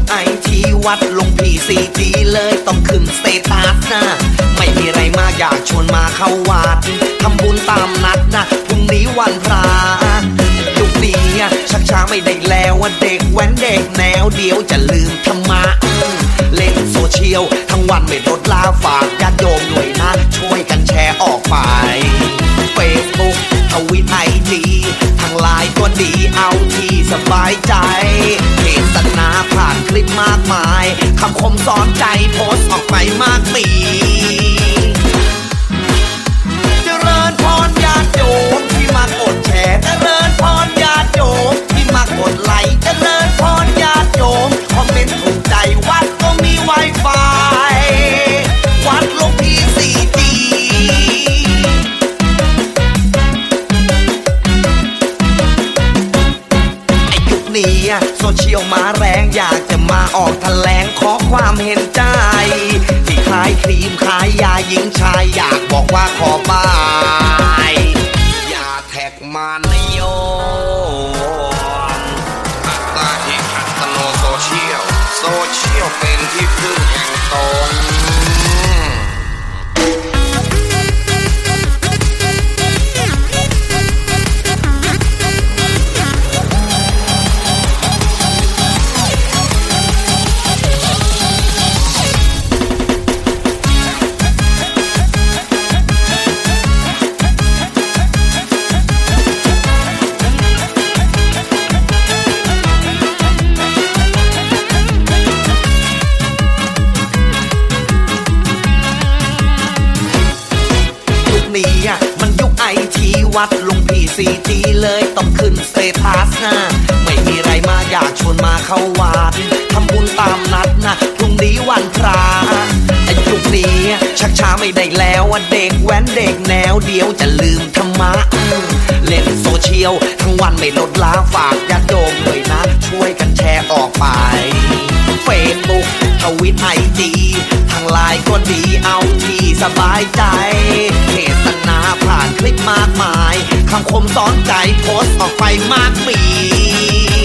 ไอทีวัดลงPCGเลยต้องขึ้นสเตตัสนะไม่มีไรมากอยากชวนมาเข้าวัดทำบุญตามนัดนะพรุ่งนี้วันพระยุคนี้ชักช้าไม่ได้แล้วเด็กแว้นเด็กแนวเดียวจะลืมธรรมะเล่นโซเชียลทั้งวันไม่ลดลาฝากญาติโยมด้วยนะช่วยกันแชร์ออกไป Facebook ทวิตไอจีทางไลน์ก็ดีเอาที่สบายใจเทศนาผ่านคลิปมากมายคำคมสอนใจโพสต์ออกไปมากมีเจริญพรญาติโยมที่มากดแชร์เจริญพรญาติโยมที่มากดไลค์เจริญพรญาติโยมคอมเมนต์ถูกใจวัดก็มี Wi-Fi วัดลงPCGโซเชียลมาแรงอยากจะมาออกแถลงขอความเห็นใจที่ขายครีมขายยาหญิงชายอยากบอกว่าขอบายอย่าแท็กมานะโยมอัตตาหิอัตโนโซเชียลเป็นที่พึ่งแห่งตนมันยุคไอทีวัดลงPCGเลยต้องขึ้นสเตตัสนะไม่มีไรมากอยากชวนมาเข้าวัดทำบุญตามนัดนะพรุ่งนี้วันพระยุคนี้ชักช้าไม่ได้แล้วเด็กแว้นเด็กแนวเดียวจะลืมธรรมะเล่นโซเชียลทั้งวันไม่ลดละฝากญาติโยมด้วยนะช่วยกันแชร์ออกไป Facebook ทวิตไอจีทางไลน์ก็ดีเอาที่สบายใจเทศนาผ่านคลิปมากมายคำคมสอนใจโพสต์ออกไปมากมี